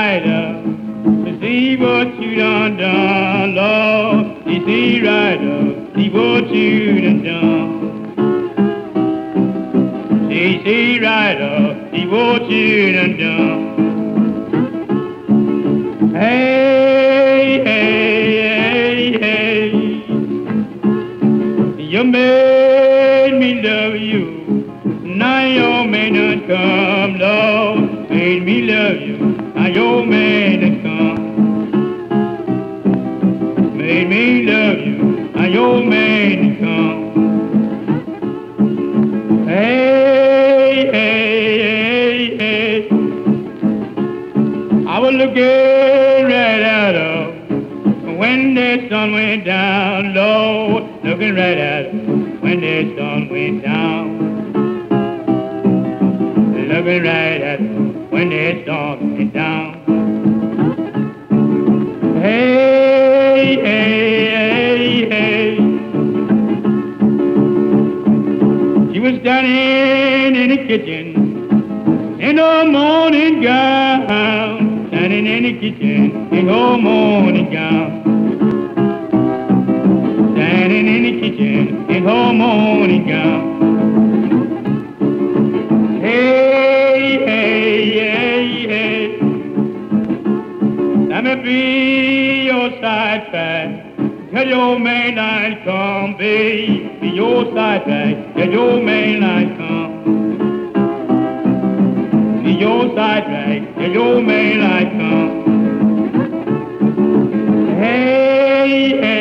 rider to see what you done, Lord. Easy rider, see what you done. Easy rider, see what you done. Hey, hey, hey, hey, you made me love you. Now your man done come, Lord. Made me love you. Now your man done come. Made me love you. Now your man done come. Hey, hey, hey, hey. I was looking right at her when the sun went down, Lord. Looking right at her when the sun went down. Looking right at her when the sun went down. Hey, hey, hey, hey. She was standing in the kitchen in her morning gown. Standing in the kitchen in her morning gown. Standing in the kitchen in her morning gown. Hey, hey, hey, hey. Let me be your side track till your main line come, baby. Be your side track till your main line come. Be your side track till your main line come. Hey, hey.